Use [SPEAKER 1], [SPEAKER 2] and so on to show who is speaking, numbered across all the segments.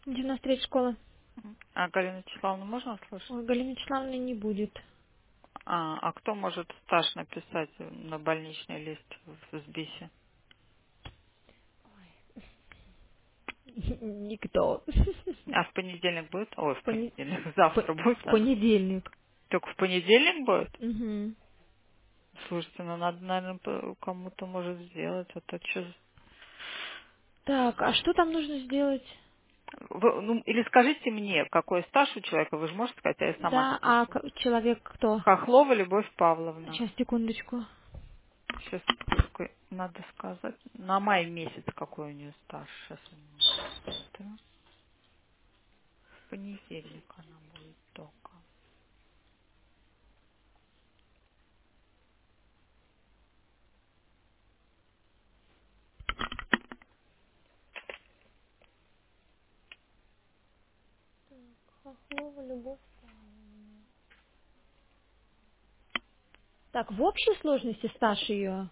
[SPEAKER 1] 93 школа.
[SPEAKER 2] А Галину Вячеславовну можно услышать?
[SPEAKER 1] Ой, Галины Вячеславовны не будет.
[SPEAKER 2] А кто может стаж написать на больничный лист в СБИСе?
[SPEAKER 1] Никто.
[SPEAKER 2] А в понедельник будет? Ой, в
[SPEAKER 1] В, пони-
[SPEAKER 2] понедельник.
[SPEAKER 1] в по-
[SPEAKER 2] Завтра будет,
[SPEAKER 1] в
[SPEAKER 2] да?
[SPEAKER 1] понедельник.
[SPEAKER 2] Только в понедельник будет?
[SPEAKER 1] Мгм.
[SPEAKER 2] Слушайте, ну надо, наверное, кому-то может сделать. А то что...
[SPEAKER 1] Так, а что там нужно сделать?
[SPEAKER 2] Ну, или скажите мне, какой стаж у человека, вы же можете сказать, а я сама
[SPEAKER 1] Да, а
[SPEAKER 2] напишу.
[SPEAKER 1] человек кто?
[SPEAKER 2] Хохлова Любовь Павловна.
[SPEAKER 1] Сейчас, секундочку.
[SPEAKER 2] Сейчас надо сказать. На май месяц какой у нее стаж. Сейчас я посмотрю. В понедельник она будет только.
[SPEAKER 1] Хохлова Любовь. Так, в общей сложности стаж ее.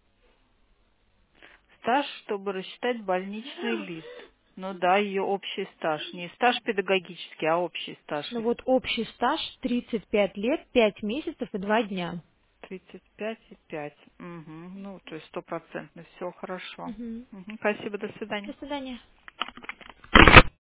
[SPEAKER 2] Стаж, чтобы рассчитать больничный лист. Ну да, ее общий стаж. Не стаж педагогический, а общий стаж.
[SPEAKER 1] Ну вот общий стаж 35 лет, 5 месяцев и 2 дня.
[SPEAKER 2] 35,5. Угу. Ну, то есть стопроцентно. Все хорошо.
[SPEAKER 1] Мгм.
[SPEAKER 2] Мгм. Спасибо, до свидания.
[SPEAKER 1] До свидания.